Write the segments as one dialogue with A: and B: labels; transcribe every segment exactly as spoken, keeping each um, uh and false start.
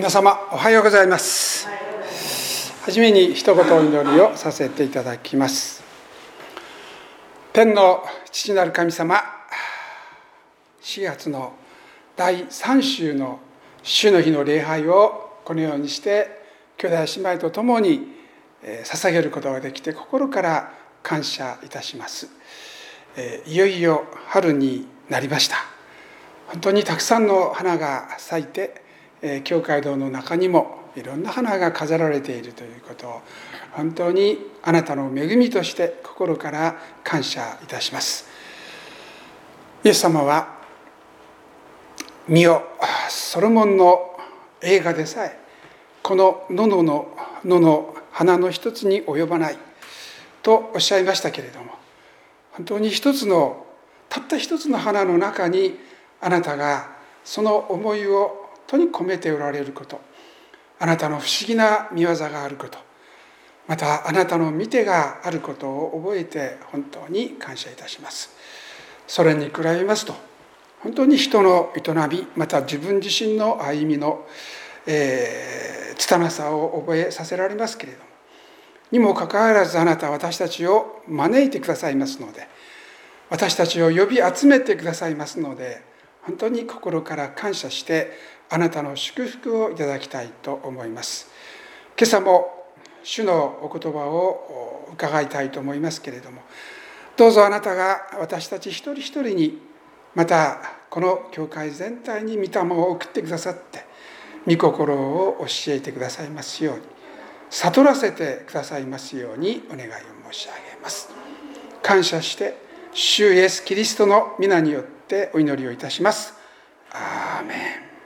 A: 皆様おはようございます。はじめに一言お祈りをさせていただきます。天の父なる神様、しがつのだいさん週の主の日の礼拝をこのようにして兄弟姉妹と共に捧げることができて心から感謝いたします。いよいよ春になりました。本当にたくさんの花が咲いて、教会堂の中にもいろんな花が飾られているということを本当にあなたの恵みとして心から感謝いたします。イエス様は見よ、ソロモンの映画でさえこの野のの野の花の一つに及ばないとおっしゃいましたけれども、本当に一つのたった一つの花の中にあなたがその思いを本当に込めておられること、あなたの不思議な見業があること、またあなたの見てがあることを覚えて本当に感謝いたします。それに比べますと本当に人の営み、また自分自身の歩みの、えー、拙さを覚えさせられますけれども、にもかかわらずあなたは私たちを招いてくださいますので、私たちを呼び集めてくださいますので、本当に心から感謝してあなたの祝福をいただきたいと思います。今朝も主のお言葉を伺いたいと思いますけれども、どうぞあなたが私たち一人一人に、またこの教会全体に御霊を送ってくださって御心を教えてくださいますように、悟らせてくださいますようにお願いを申し上げます。感謝して主イエスキリストの皆によってお祈りをいたします。アーメン。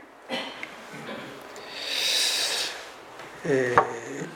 A: えー、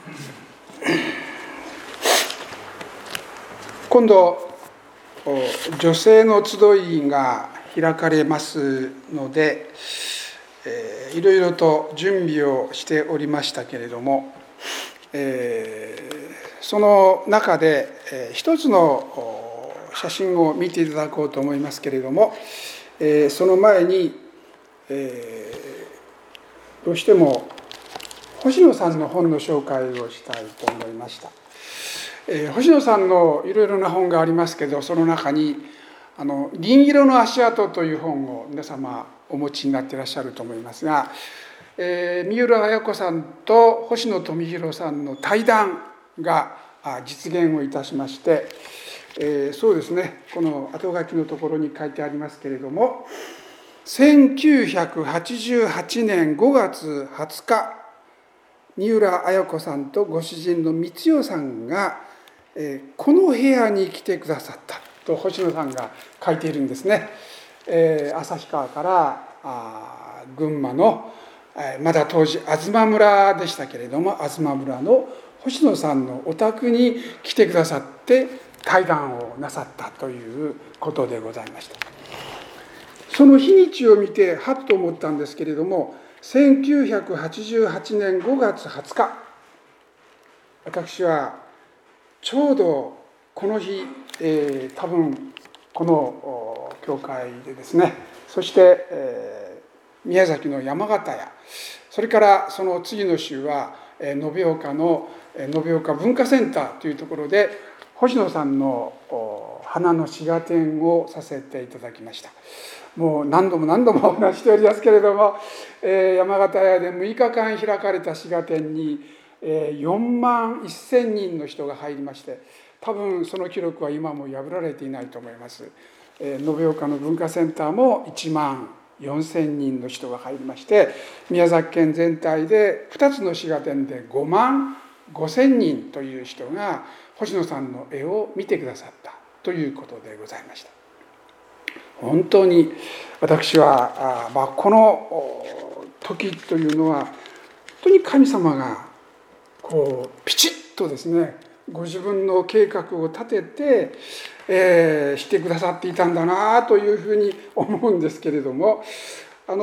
A: 今度女性の集いが開かれますので、えー、いろいろと準備をしておりましたけれども、えー、その中で、えー、一つの写真を見ていただこうと思いますけれども、えー、その前に、えー、どうしても星野さんの本の紹介をしたいと思いました。えー、星野さんのいろいろな本がありますけど、その中にあの銀色の足跡という本を皆様お持ちになっていらっしゃると思いますが、えー、三浦綾子さんと星野富弘さんの対談が実現をいたしまして、えー、そうですね、この後書きのところに書いてありますけれども、せんきゅうひゃくはちじゅうはちねんごがつはつか、三浦綾子さんとご主人の光代さんが、えー、この部屋に来てくださったと星野さんが書いているんですね。えー、旭川からあ群馬の、えー、まだ当時東村でしたけれども、東村の星野さんのお宅に来てくださって対談をなさったということでございました。その日にちを見てはっと思ったんですけれども、せんきゅうひゃくはちじゅうはちねんごがつはつか、私はちょうどこの日、えー、多分この教会でですね、そして、えー、宮崎の山形屋、それからその次の週は延岡の延岡文化センターというところで星野さんの花の詩画展をさせていただきました。もう何度も何度もお話しておりますけれども、えー、山形屋でむいかかん開かれた詩画展に、えー、よんまんせんにんの人が入りまして、多分その記録は今も破られていないと思います。えー、延岡の文化センターもいちまんよんせんにんの人が入りまして、宮崎県全体でふたつの詩画展でごまんごせんにんという人が星野さんの絵を見てくださったということでございました。本当に私は、あ、まあ、この時というのは本当に神様がこうピチッとですね、ご自分の計画を立てて、えー、してくださっていたんだなというふうに思うんですけれども、あの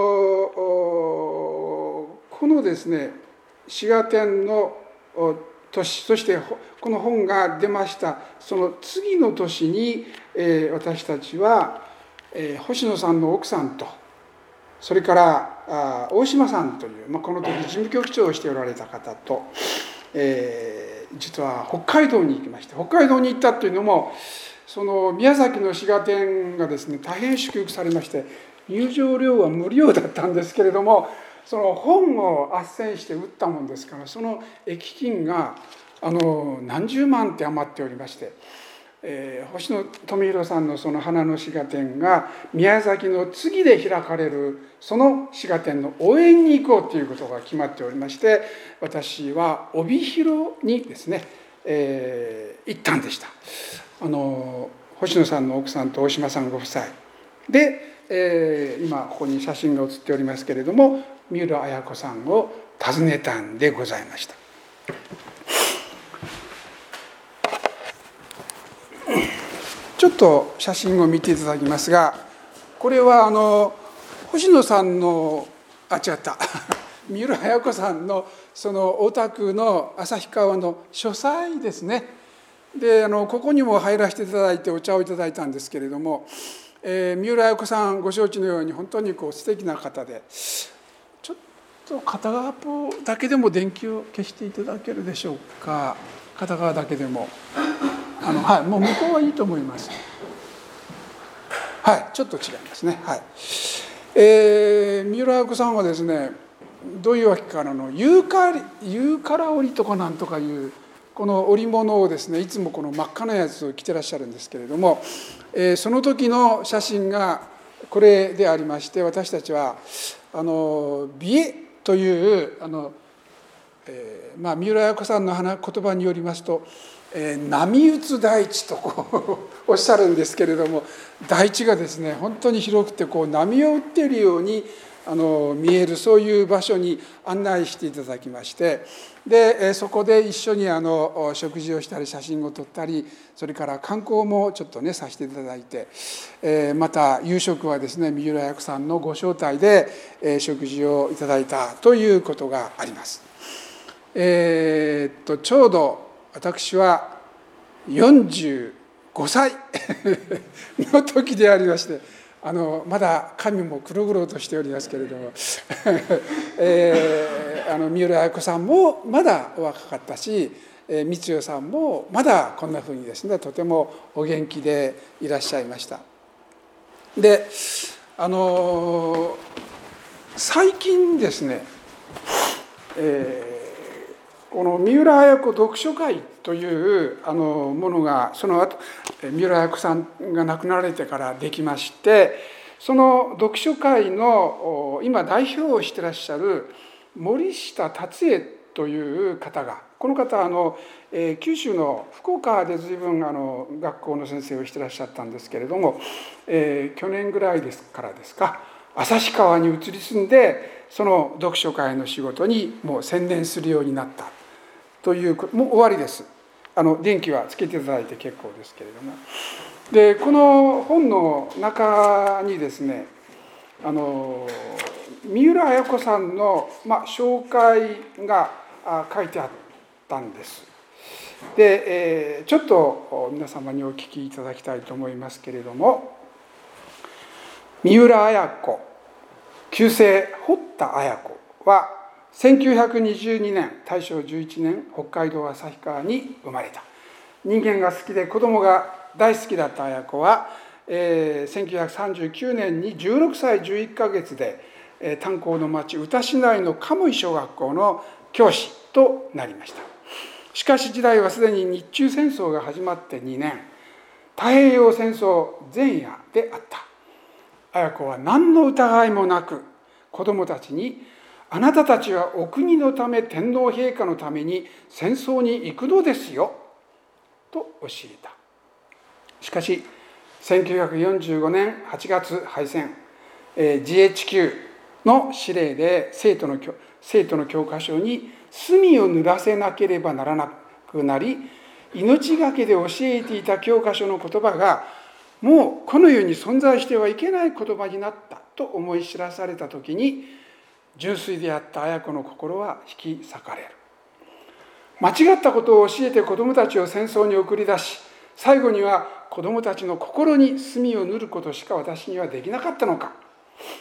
A: このですね詩画展の年、そしてこの本が出ましたその次の年に、えー、私たちは、えー、星野さんの奥さんとそれからあ大島さんという、まあ、この時事務局長をしておられた方と、えー、実は北海道に行きまして、北海道に行ったというのもその宮崎の滋賀店がですね大変祝福されまして、入場料は無料だったんですけれども、その本を斡旋して売ったもんですから、その益金があの何十万って余っておりまして、えー、星野富弘さんのその花の滋賀店が宮崎の次で開かれるその滋賀店の応援に行こうということが決まっておりまして、私は帯広にですね、えー、行ったんでした。あの星野さんの奥さんと大島さんご夫妻で、えー、今ここに写真が写っておりますけれども、三浦綾子さんを訪ねたんでございました。ちょっと写真を見ていただきますが、これはあの星野さんのあ違った三浦綾子さんのそのお宅の旭川の書斎ですね。であのここにも入らせていただいてお茶をいただいたんですけれども、えー、三浦綾子さんご承知のように本当にこう素敵な方で、ちょっと片側だけでも電気を消していただけるでしょうか。片側だけでもあの、はい、もう向こうはいいと思います。はい、ちょっと違いますね。はい、えー、三浦綾子さんはですね、どういうわけからのユーカリユーカラ織とかなんとかいうこの織物をですね、いつもこの真っ赤なやつを着てらっしゃるんですけれども、えー、その時の写真がこれでありまして、私たちはあの美瑛というあの、えーまあ、三浦綾子さんの言葉によりますと、えー、波打つ大地とこうおっしゃるんですけれども、大地がですね本当に広くてこう波を打っているようにあの見える、そういう場所に案内していただきまして、でそこで一緒にあの食事をしたり写真を撮ったり、それから観光もちょっとねさせていただいて、えー、また夕食はですね三浦綾子さんのご招待で、えー、食事をいただいたということがあります。えー、っとちょうど私はよんじゅうごさいの時でありまして、あのまだ髪も黒々としておりますけれども、えー、あの三浦綾子さんもまだお若かったし、えー、光代さんもまだこんなふうにですねとてもお元気でいらっしゃいました。であの最近ですね、えーこの三浦綾子読書会というあのものがその後三浦綾子さんが亡くなられてからできまして、その読書会の今代表をしてらっしゃる森下達也という方が、この方はあの九州の福岡で随分あの学校の先生をしてらっしゃったんですけれども、えー、去年ぐらいですからですか、旭川に移り住んでその読書会の仕事にもう専念するようになったという、もう終わりです。あの電気はつけていただいて結構ですけれども、でこの本の中にですね、あの三浦綾子さんの、まあ、紹介が書いてあったんです。で、えー、ちょっと皆様にお聞きいただきたいと思いますけれども、三浦綾子旧姓堀田綾子はせんきゅうひゃくにじゅうにねん大正じゅういちねん北海道旭川に生まれた。人間が好きで子供が大好きだった綾子は、えー、せんきゅうひゃくさんじゅうきゅうねんにじゅうろくさいじゅういっかげつで、えー、炭鉱の町宇多市内の鴨居小学校の教師となりました。しかし時代はすでに日中戦争が始まってにねん、太平洋戦争前夜であった。綾子は何の疑いもなく子供たちに、あなたたちはお国のため天皇陛下のために戦争に行くのですよと教えた。しかしせんきゅうひゃくよんじゅうごねんはちがつ敗戦、えー、ジーエイチキュー の指令で生徒の生徒の教科書に墨を塗らせなければならなくなり、命がけで教えていた教科書の言葉がもうこの世に存在してはいけない言葉になったと思い知らされた時に、純粋であった綾子の心は引き裂かれる。間違ったことを教えて子どもたちを戦争に送り出し、最後には子どもたちの心に墨を塗ることしか私にはできなかったのか。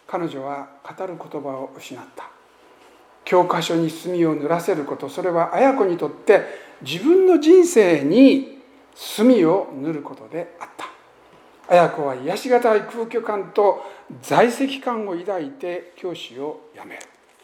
A: 彼女は語る言葉を失った。教科書に墨を塗らせること、それは綾子にとって自分の人生に墨を塗ることであった。綾子は癒しがたい空虚感と在籍感を抱いて教師を辞める。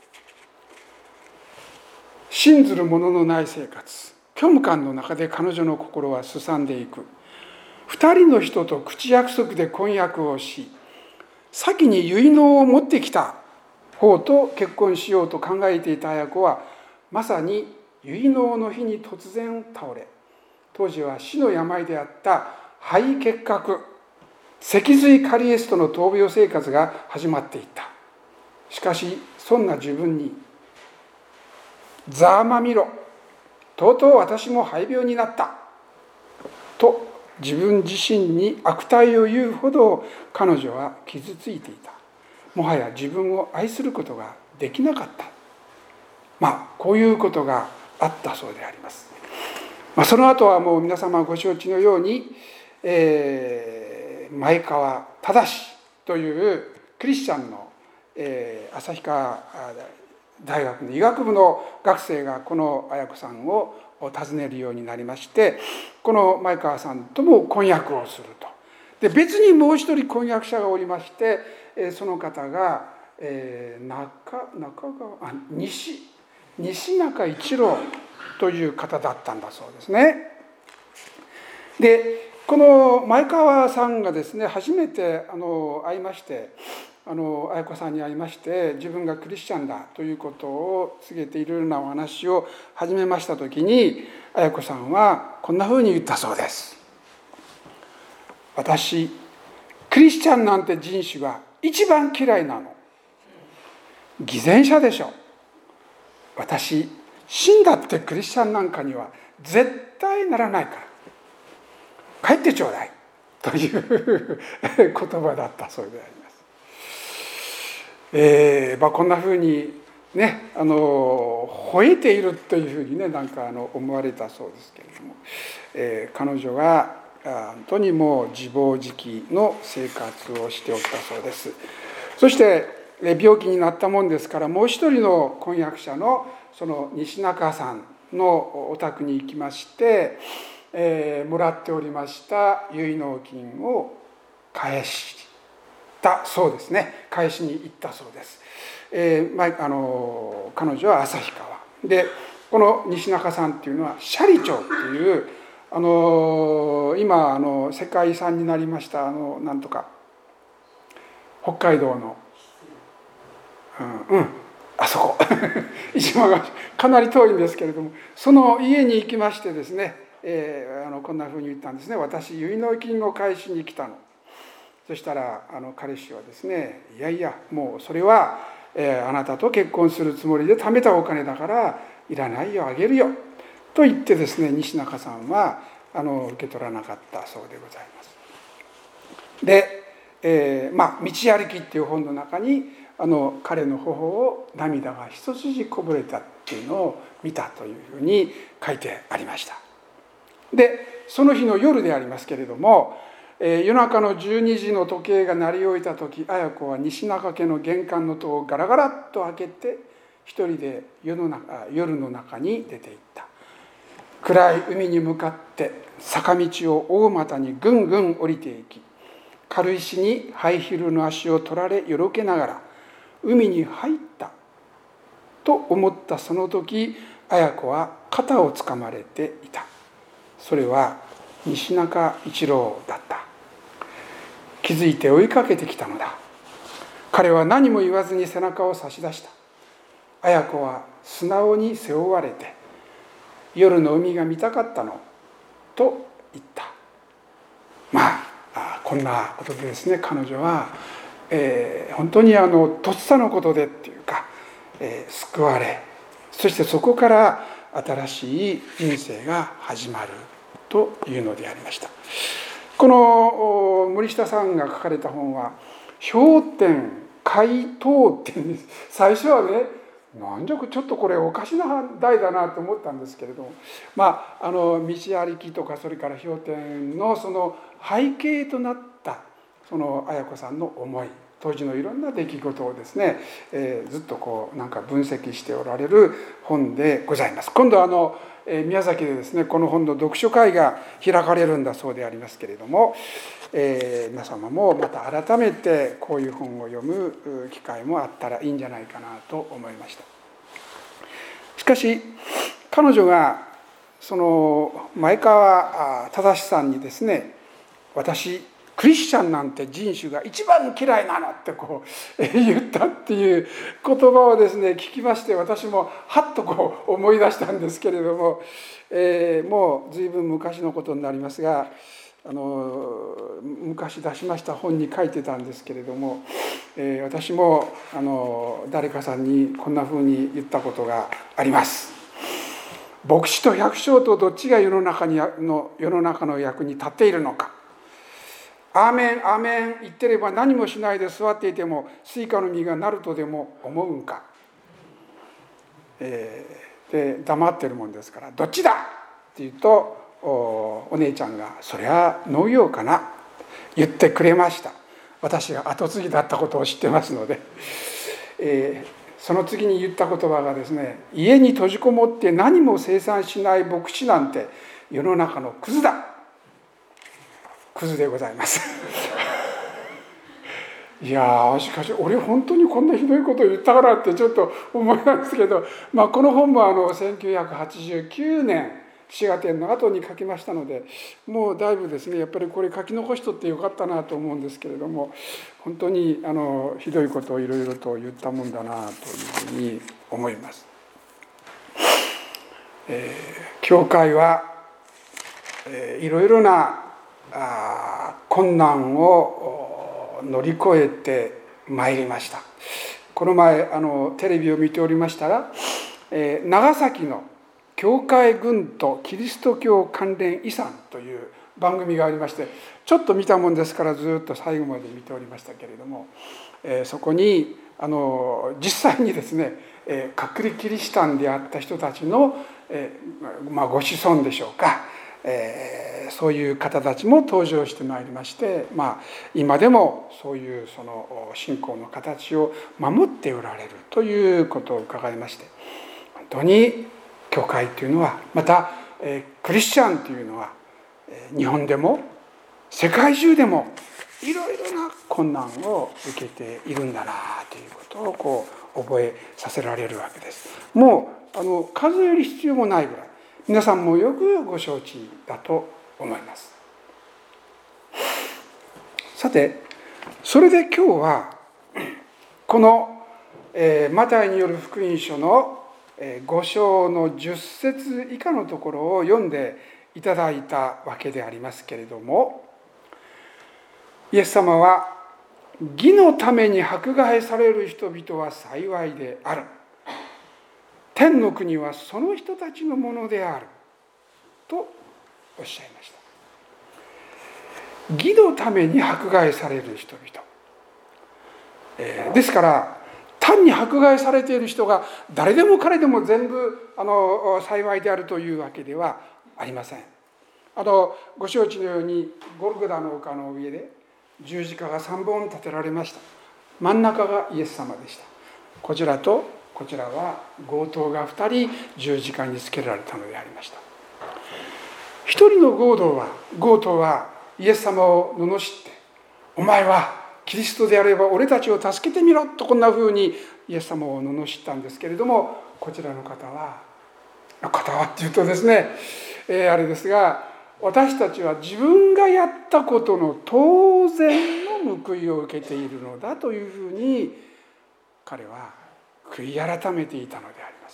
A: 信ずる者のない生活、虚無感の中で彼女の心はすさんでいく。二人の人と口約束で婚約をし、先に結納を持ってきた方と結婚しようと考えていた綾子は、まさに結納の日に突然倒れ、当時は死の病であった肺結核、脊髄カリエスとの闘病生活が始まっていった。しかしそんな自分に、ざまみろ、とうとう私も肺病になったと自分自身に悪態を言うほど彼女は傷ついていた。もはや自分を愛することができなかった。まあこういうことがあったそうであります。まあ、その後はもう皆様ご承知のように、えー、前川忠というクリスチャンの、えー、旭川大学の医学部の学生がこの綾子さんを訪ねるようになりまして、この前川さんとも婚約をすると。で別にもう一人婚約者がおりまして、その方が、えー、中中川あ西西中一郎という方だったんだそうですね。でこの前川さんがですね、初めてあの会いまして、あの綾子さんに会いまして、自分がクリスチャンだということを告げていろいろなお話を始めました時に、綾子さんはこんなふうに言ったそうです。私クリスチャンなんて人種が一番嫌いなの。偽善者でしょ。私死んだってクリスチャンなんかには絶対ならないから帰ってちょうだいという言葉だったそうであります。えーまあ、こんなふうにね、あの吠えているというふうにね、なんかあの思われたそうですけれども、えー、彼女は本当にもう自暴自棄の生活をしておったそうです。そして病気になったもんですから、もう一人の婚約者のその西中さんのお宅に行きまして、えー、もらっておりました結納金を返したそうですね。返しに行ったそうです。えーまあ、あの彼女は旭川で、この西中さんっていうのは斜里町っていうあの今あの世界遺産になりましたあのなんとか北海道のうん、うん、あそこ一番かなり遠いんですけれども、その家に行きましてですね、えー、あのこんなふうに言ったんですね。私結納金を返しに来たの。そしたらあの彼氏はですね、いやいやもうそれは、えー、あなたと結婚するつもりで貯めたお金だからいらないよ、あげるよと言ってですね、西中さんはあの受け取らなかったそうでございます。で、えー、まあ「道歩き」っていう本の中にあの彼の頬を涙が一筋こぼれたっていうのを見たというふうに書いてありました。でその日の夜でありますけれども、えー、夜中のじゅうにじの時計が鳴り終えた時、綾子は西中家の玄関の戸をガラガラッと開けて一人で夜の中、夜の中に出て行った。暗い海に向かって坂道を大股にぐんぐん降りていき、軽石にハイヒールの足を取られよろけながら海に入ったと思ったその時、綾子は肩をつかまれていた。それは西中一郎だった。気づいて追いかけてきたのだ。彼は何も言わずに背中を差し出した。綾子は素直に背負われて、夜の海が見たかったのと言った。まあこんなことでですね、彼女は、えー、本当にあのとっさのことでっていうか、えー、救われ、そしてそこから新しい人生が始まるというのでありました。この森下さんが書かれた本は氷点解凍点です。最初はね、なんじゃちょっとこれおかしな題だなと思ったんですけれども、まああの道歩きとかそれから氷点のその背景となったその綾子さんの思い、 当時のいろんな出来事をですね、えー、ずっとこうなんか分析しておられる本でございます。今度はあの、えー、宮崎でですねこの本の読書会が開かれるんだそうでありますけれども、えー、皆様もまた改めてこういう本を読む機会もあったらいいんじゃないかなと思いました。しかし彼女がその前川忠さんにですね、私クリスチャンなんて人種が一番嫌いなのってこう言ったっていう言葉をですね聞きまして、私もはっとこう思い出したんですけれども、えー、もう随分昔のことになりますが、あの昔出しました本に書いてたんですけれども、えー、私もあの誰かさんにこんなふうに言ったことがあります。牧師と百姓とどっちが世の中にの世の中の役に立っているのか。アーメンアーメン言ってれば何もしないで座っていてもスイカの実がなるとでも思うんか、えー、で黙ってるもんですから、どっちだって言うと お, お姉ちゃんがそりゃ農業かな言ってくれました。私が後継ぎだったことを知ってますので、えー、その次に言った言葉がですね、家に閉じこもって何も生産しない牧師なんて世の中のクズだ、クズでございますいやー、しかし俺本当にこんなひどいことを言ったからってちょっと思いますけど、まあ、この本もあのせんきゅうひゃくはちじゅうきゅうねん滋賀県の後に書きましたので、もうだいぶですねやっぱりこれ書き残しとってよかったなと思うんですけれども、本当にあのひどいことをいろいろと言ったもんだなというふうに思います。えー、教会は、えー、いろいろなあ困難を乗り越えてまいりました。この前あのテレビを見ておりましたら、えー、長崎の教会群とキリスト教関連遺産という番組がありまして、ちょっと見たもんですからずっと最後まで見ておりましたけれども、えー、そこにあの実際にですね、えー、隠れキリシタンであった人たちの、えーまあ、ご子孫でしょうか、えー、そういう方たちも登場してまいりまして、まあ、今でもそういうその信仰の形を守っておられるということを伺いまして、本当に教会というのは、またクリスチャンというのは日本でも世界中でもいろいろな困難を受けているんだなということをこう覚えさせられるわけです。もうあの数える必要もないぐらい、皆さんもよくご承知だと思います。さて、それで今日はこの、えー、マタイによる福音書のご章のじゅっ節以下のところを読んでいただいたわけでありますけれども、イエス様は義のために迫害される人々は幸いである、天の国はその人たちのものであるとおっしゃいました。義のために迫害される人々、えー、ですから単に迫害されている人が誰でも彼でも全部あの幸いであるというわけではありません。あのご承知のようにゴルゴダの丘の上で十字架がさんぼん立てられました。真ん中がイエス様でした。こちらとこちらは強盗がふたり十字架につけられたのでありました。一人の強盗は強盗はイエス様を罵って、お前はキリストであれば俺たちを助けてみろとこんなふうにイエス様を罵ったんですけれども、こちらの方は方はっていうとですね、えー、あれですが、私たちは自分がやったことの当然の報いを受けているのだというふうに彼は悔い改めていたのであります。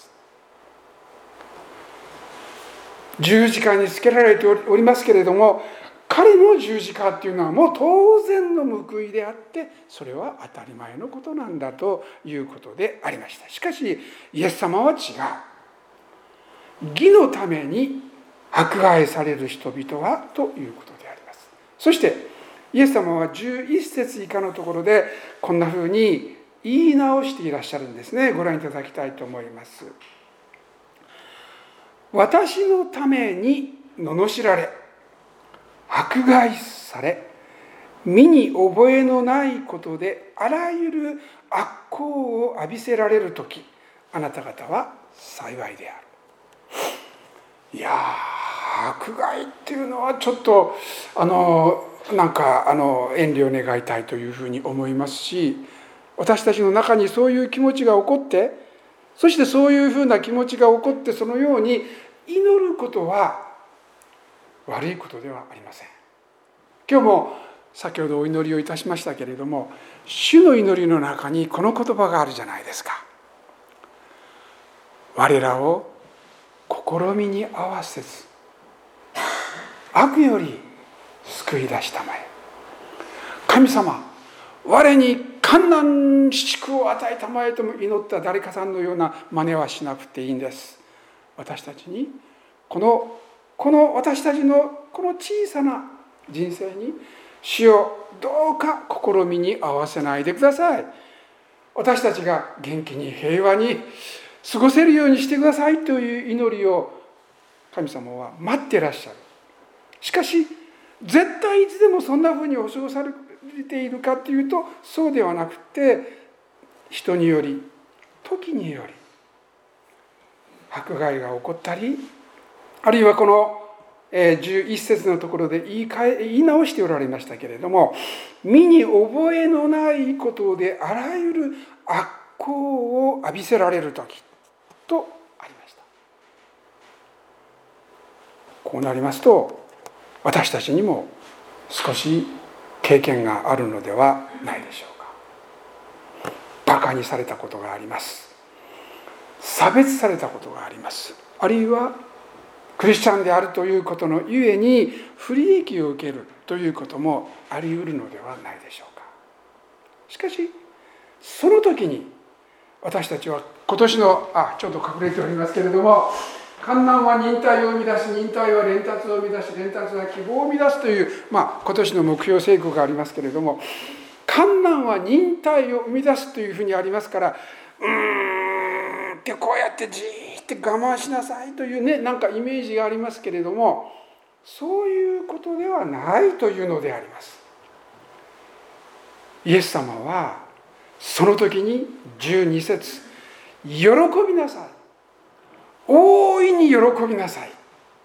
A: 十字架につけられておりますけれども、彼の十字架っていうのはもう当然の報いであって、それは当たり前のことなんだということでありました。しかしイエス様は違う。義のために迫害される人々はということであります。そしてイエス様はじゅういっ節以下のところでこんなふうに言い直していらっしゃるんですね。ご覧いただきたいと思います。私のために罵られ、迫害され、 身に覚えのないことであらゆる悪行を浴びせられるとき、あなた方は幸いである。いやー、迫害っていうのはちょっとあのなんかあの遠慮を願いたいというふうに思いますし、私たちの中にそういう気持ちが起こって、そしてそういうふうな気持ちが起こってそのように祈ることは悪いことではありません。今日も先ほどお祈りをいたしましたけれども、主の祈りの中にこの言葉があるじゃないですか。我らを試みに合わせず悪より救い出したまえ。神様、我に艱難疾苦を与えたまえとも祈った誰かさんのような真似はしなくていいんです。私たちにこのこの私たちのこの小さな人生に主をどうか試みに合わせないでください。私たちが元気に平和に過ごせるようにしてくださいという祈りを神様は待っていらっしゃる。しかし絶対いつでもそんなふうに保証されているかというとそうではなくて、人により時により迫害が起こったり、あるいはこのじゅういっ節のところで言い換え言い直しておられましたけれども、身に覚えのないことであらゆる悪行を浴びせられる時とありました。こうなりますと私たちにも少し経験があるのではないでしょうか。バカにされたことがあります。差別されたことがあります。あるいはクリスチャンであるということのゆえに不利益を受けるということもあり得るのではないでしょうか。しかしその時に私たちは今年のあちょっと隠れておりますけれども、患難は忍耐を生み出し、忍耐は連達を生み出し、連達は希望を生み出すという、まあ、今年の目標聖句がありますけれども、患難は忍耐を生み出すというふうにありますから、うーんってこうやってじーって我慢しなさいというね、なんかイメージがありますけれども、そういうことではないというのであります。イエス様はその時にじゅうに節、喜びなさい、大いに喜びなさい、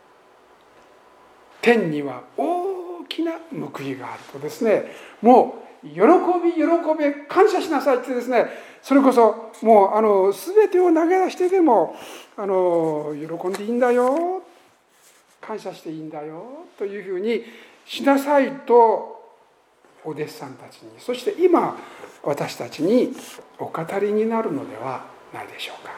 A: 天には大きな報いがあるとですね、もう喜び喜び感謝しなさいってですね、それこそもうあの全てを投げ出してでもあの喜んでいいんだよ、感謝していいんだよというふうにしなさいとお弟子さんたちに、そして今私たちにお語りになるのではないでしょうか。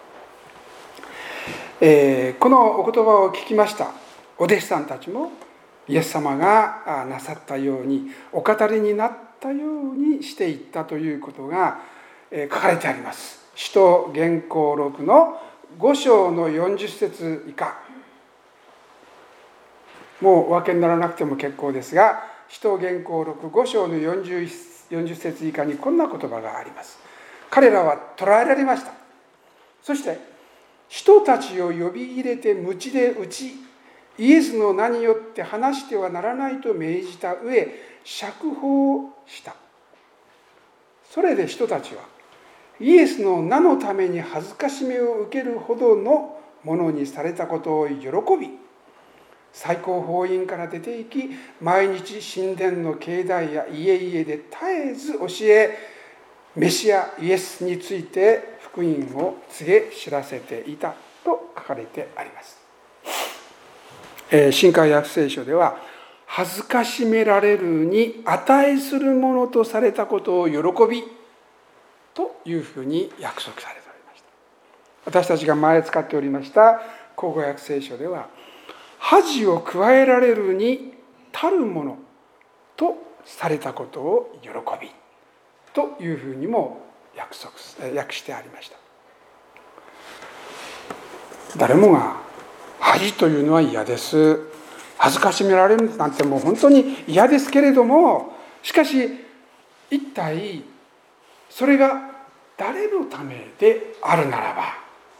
A: えー、このお言葉を聞きましたお弟子さんたちもイエス様がなさったようにお語りになったようにしていったということが書かれてあります。使徒言行録のご章のよんじゅっ節以下、もうお分けにならなくても結構ですが、使徒言行録ご章のよんじゅう節以下にこんな言葉があります。彼らは捕らえられました。そして人たちを呼び入れて鞭で打ち、イエスの名によって話してはならないと命じた上、釈放した。それで人たちはイエスの名のために恥ずかしめを受けるほどのものにされたことを喜び、最高法院から出て行き、毎日神殿の境内や家々で絶えず教え、メシアイエスについて福音を告げ知らせていたと書かれてあります。えー、新海訳聖書では、恥ずかしめられるに値するものとされたことを喜びというふうに約束されておりました。私たちが前使っておりました口語訳聖書では、恥を加えられるに足るものとされたことを喜びというふうにも約束訳してありました。誰もが恥というのは嫌です。恥ずかしめられるなんてもう本当に嫌ですけれども、しかし一体それが誰のためであるならば、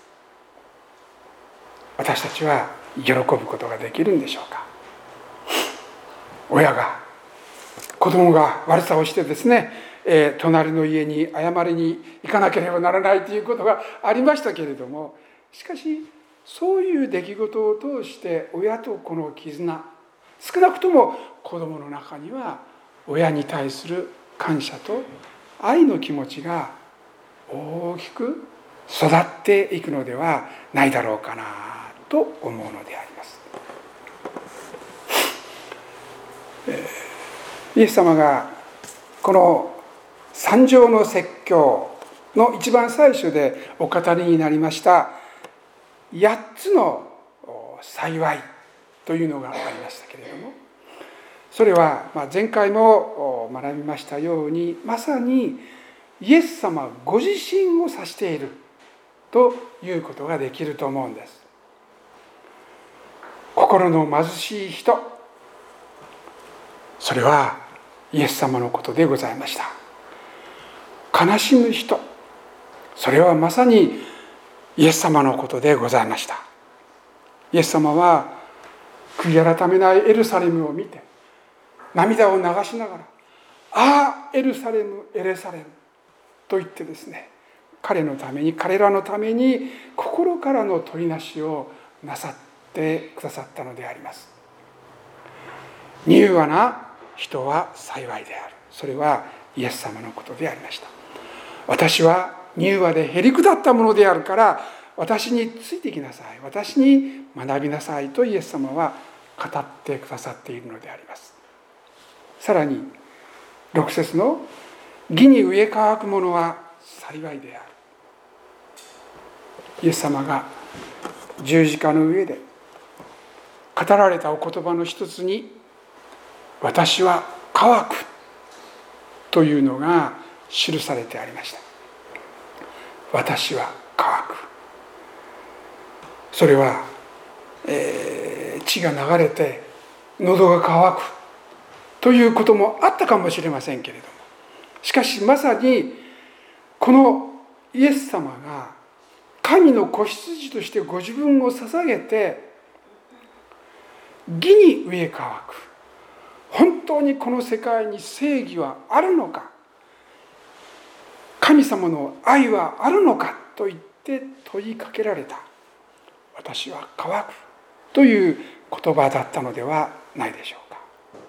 A: 私たちは喜ぶことができるんでしょうか。親が子供が悪さをしてですね、えー、隣の家に謝りに行かなければならないということがありましたけれども、しかしそういう出来事を通して親と子の絆、少なくとも子供の中には親に対する感謝と愛の気持ちが大きく育っていくのではないだろうかなと思うのであります。イエス様がこの三条の説教の一番最初でお語りになりました八つの幸いというのがありましたけれども、それは前回も学びましたように、まさにイエス様ご自身を指しているということができると思うんです。心の貧しい人、それはイエス様のことでございました。悲しむ人、それはまさにイエス様のことでございました。イエス様は悔い改めないエルサレムを見て涙を流しながら、ああエルサレムエルサレムと言ってですね、彼のために彼らのために心からの取りなしをなさってくださったのであります。柔和な人は幸いである、それはイエス様のことでありました。私は柔和でへりくだったものであるから私についてきなさい、私に学びなさいとイエス様は語ってくださっているのであります。さらにろく節の義に植え乾くものは幸いである。イエス様が十字架の上で語られたお言葉の一つに、私は乾くというのが記されてありました。私は乾く、それは、えー、血が流れて喉が渇くということもあったかもしれませんけれども、しかしまさにこのイエス様が神の子羊としてご自分を捧げて義に植え乾く、本当にこの世界に正義はあるのか、神様の愛はあるのかと言って問いかけられた、私は乾くという言葉だったのではないでしょう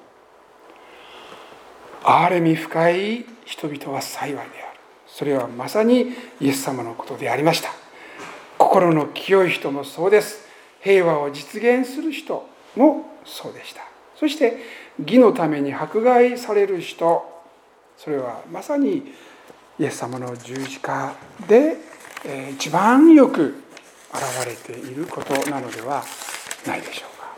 A: か。憐れみ深い人々は幸いである、それはまさにイエス様のことでありました。心の清い人もそうです。平和を実現する人もそうでした。そして義のために迫害される人、それはまさにイエス様の十字架で一番よく現れていることなのではないでしょうか。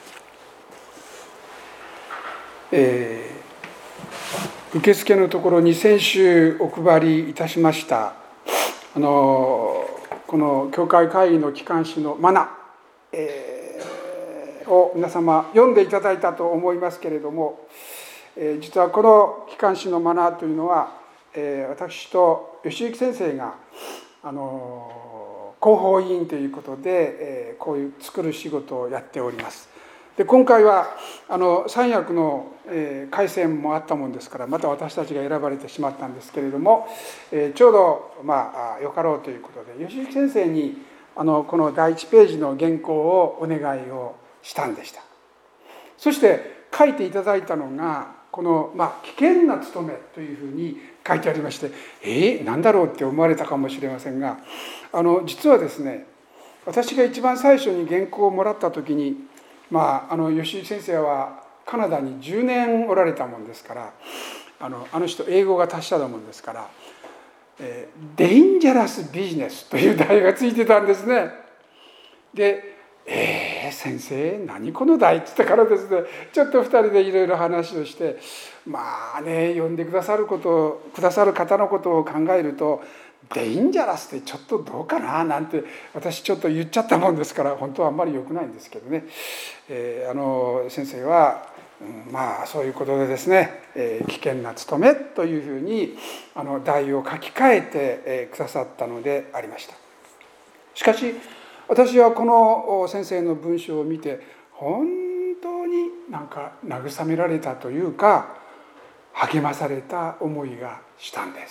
A: えー、受付のところに先週お配りいたしましたあのこの教会会議の機関誌のマナ、えー、を皆様読んでいただいたと思いますけれども、えー、実はこの機関誌のマナというのは、えー、私と吉行先生があの広報委員ということで、えー、こういう作る仕事をやっております。で今回はあの三役の、えー、改選もあったもんですから、また私たちが選ばれてしまったんですけれども、えー、ちょうどまあよかろうということで吉行先生にあのこのだいいちページの原稿をお願いをしたんでした。そして書いていただいたのがこの、まあ、危険な務めというふうに書いてありまして、えー、何だろうって思われたかもしれませんが、あの実はですね、私が一番最初に原稿をもらった時に、まあ、あの吉井先生はカナダにじゅうねんおられたもんですから、あのあの人英語が達者だもんですから、えー、デインジャラスビジネスという題がついてたんですね。でえー、先生何この題って言ったからですね、ちょっとふたりでいろいろ話をして、まあね読んでくださることくださる方のことを考えるとデインジャラスってちょっとどうかななんて私ちょっと言っちゃったもんですから、本当はあんまり良くないんですけどね、えー、あの先生は、うん、まあそういうことでですね、えー、危険な務めというふうにあの題を書き換えて、えー、くださったのでありました。しかし私はこの先生の文章を見て本当になんか慰められたというか、 励まされた思いがしたんです。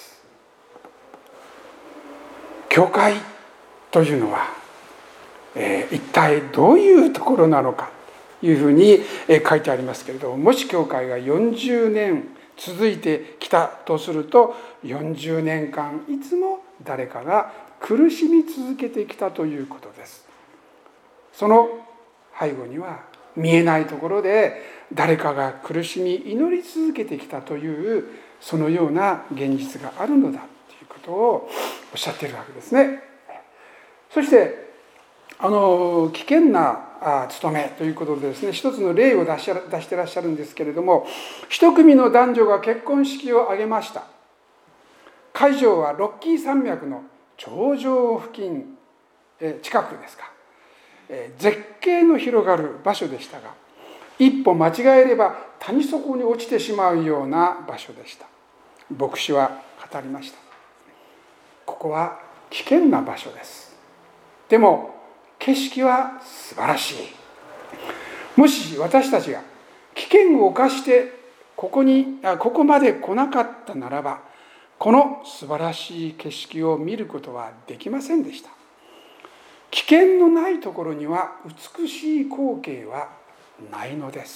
A: 教会というのは、えー、一体どういうところなのかというふうに書いてありますけれども、もし教会がよんじゅうねん続いてきたとすると、よんじゅうねんかんいつも誰かが苦しみ続けてきたということです。その背後には見えないところで誰かが苦しみ祈り続けてきたという、そのような現実があるのだということをおっしゃっているわけですね。そしてあの危険な務めということでですね、一つの例を出し出してらっしゃるんですけれども、一組の男女が結婚式を挙げました。会場はロッキー山脈の頂上付近近くですか、絶景の広がる場所でしたが、一歩間違えれば谷底に落ちてしまうような場所でした。牧師は語りました。ここは危険な場所です。でも景色は素晴らしい。もし私たちが危険を冒してここにここまで来なかったならば、この素晴らしい景色を見ることはできませんでした。危険のないところには美しい光景はないのです。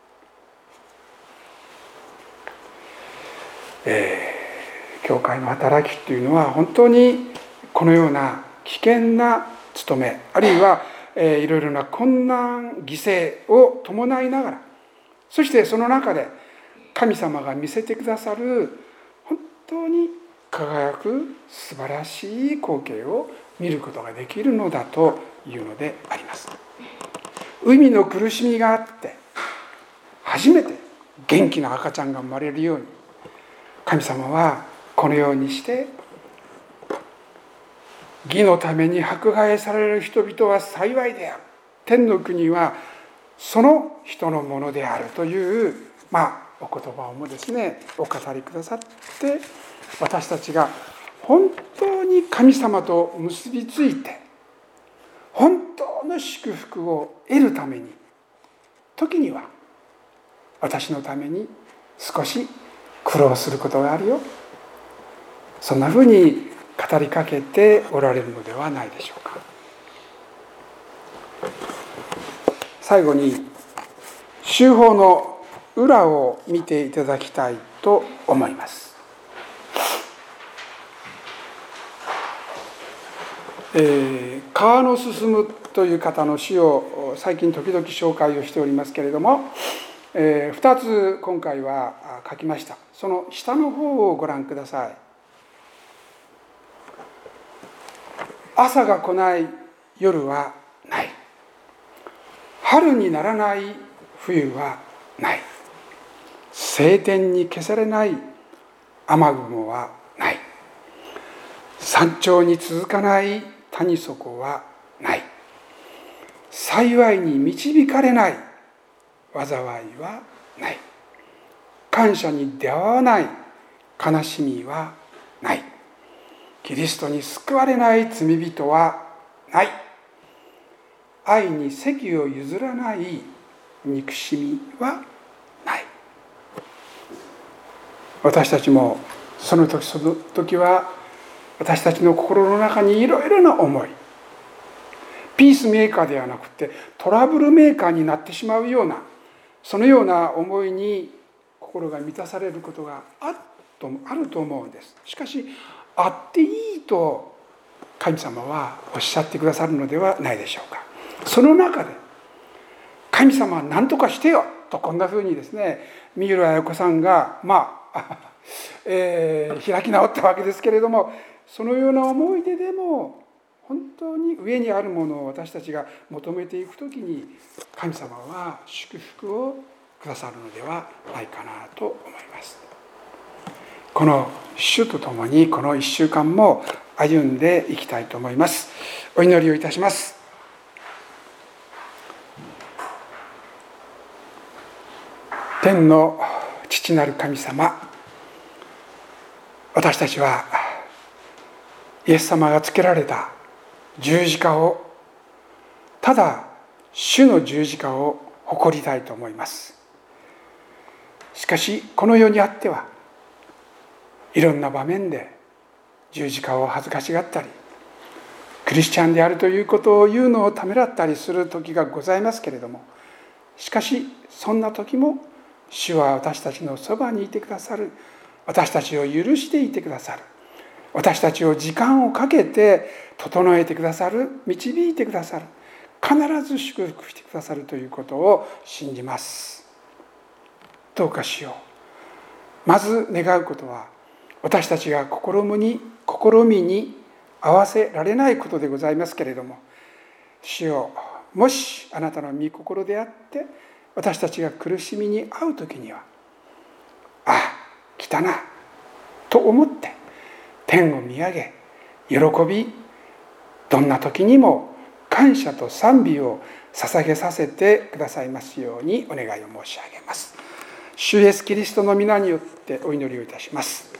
A: えー、教会の働きというのは本当にこのような危険な務め、あるいは、えー、いろいろな困難犠牲を伴いながら、そしてその中で神様が見せてくださる本当に輝く素晴らしい光景を見ることができるのだというのであります。海の苦しみがあって初めて元気な赤ちゃんが生まれるように、神様はこのようにして義のために迫害される人々は幸いである、天の国はその人のものであるという、まあお言葉をもですねお語りくださって、私たちが本当に神様と結びついて本当の祝福を得るために、時には私のために少し苦労することがあるよ、そんなふうに語りかけておられるのではないでしょうか。最後に修法の裏を見ていただきたいと思います。えー、川野進という方の詩を最近時々紹介をしておりますけれども、えー、ふたつ今回は書きました。その下の方をご覧ください。朝が来ない夜はない。春にならない冬はない。晴天に消されない雨雲はない。山頂に続かない谷底はない。幸いに導かれない災いはない。感謝に出会わない悲しみはない。キリストに救われない罪人はない。愛に席を譲らない憎しみはない。私たちもその時その時は私たちの心の中にいろいろな思い、ピースメーカーではなくてトラブルメーカーになってしまうような、そのような思いに心が満たされることがあると思うんです。しかしあっていいと神様はおっしゃってくださるのではないでしょうか。その中で神様は何とかしてよと、こんなふうにですね三浦綾子さんがまあ、えー、開き直ったわけですけれども、そのような思い出でも本当に上にあるものを私たちが求めていくときに、神様は祝福をくださるのではないかなと思います。この主とともにこのいっしゅうかんも歩んでいきたいと思います。お祈りをいたします。天の父なる神様、私たちはイエス様がつけられた十字架を、ただ主の十字架を誇りたいと思います。しかしこの世にあってはいろんな場面で十字架を恥ずかしがったり、クリスチャンであるということを言うのをためらったりする時がございますけれども、しかしそんな時も主は私たちのそばにいてくださる、私たちを許していてくださる、私たちを時間をかけて整えてくださる、導いてくださる、必ず祝福してくださるということを信じます。どうかしよう。まず願うことは、私たちが試みに試みに合わせられないことでございますけれども、主よ、もしあなたの御心であって私たちが苦しみに遭う時には、ああ来たなと思って天を見上げ、喜び、どんな時にも感謝と賛美を捧げさせてくださいますようにお願いを申し上げます。主イエスキリストの皆によってお祈りをいたします。